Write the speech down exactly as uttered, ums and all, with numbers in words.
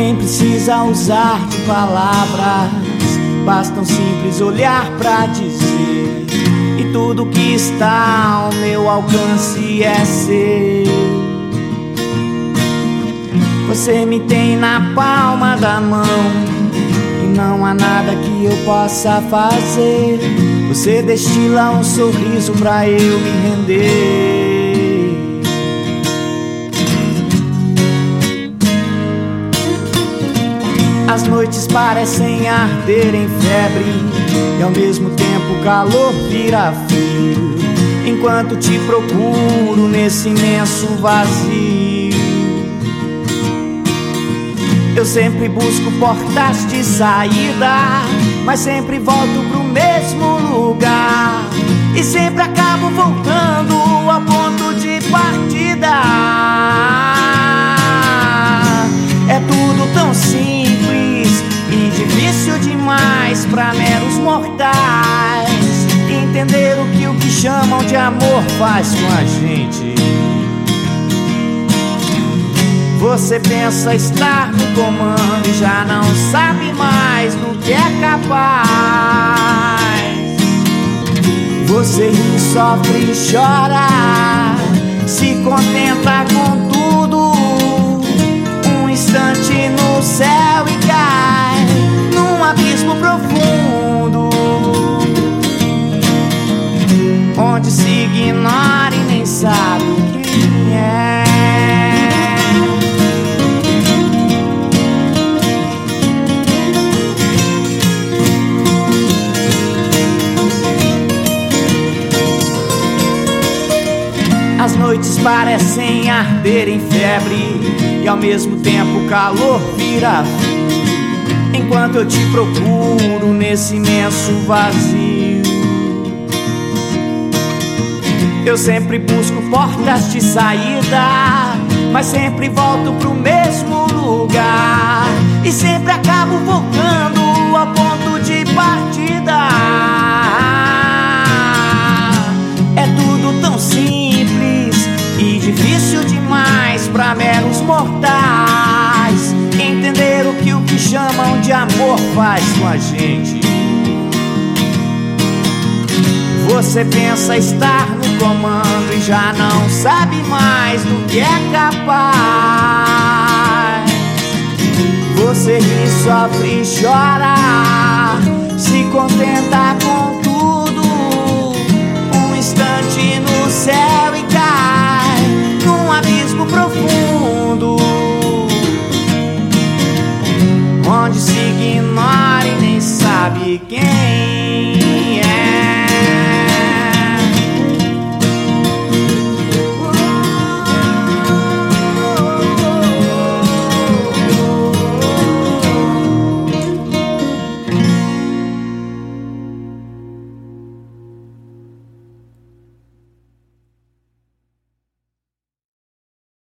nem precisa usar de palavras, basta um simples olhar pra dizer, e tudo que está ao meu alcance é ser. Você me tem na palma da mão e não há nada que eu possa fazer. Você destila um sorriso pra eu me render. As noites parecem arder em febre e ao mesmo tempo o calor vira frio, enquanto te procuro nesse imenso vazio. Eu sempre busco portas de saída, mas sempre volto pro mesmo lugar, e sempre acabo voltando ao ponto de partida. É tudo tão simples e difícil demais pra meros mortais entender o que o que chamam de amor faz com a gente. Você pensa estar no comando e já não sabe mais do que é capaz. Você ri, sofre e chora, se contenta com tudo, um instante no céu e cai num abismo profundo, onde se ignora e nem sabe quem é. As noites parecem arder em febre e ao mesmo tempo o calor vira frio, enquanto eu te procuro nesse imenso vazio. Eu sempre busco portas de saída, mas sempre volto pro mesmo lugar, e sempre acabo voltando ao ponto de partida. É tudo tão simples e difícil demais pra meros mortais entender o que o que chamam de amor faz com a gente. Você pensa estar no comando e já não sabe mais do que é capaz. Você ri, sofre e chora, se contenta com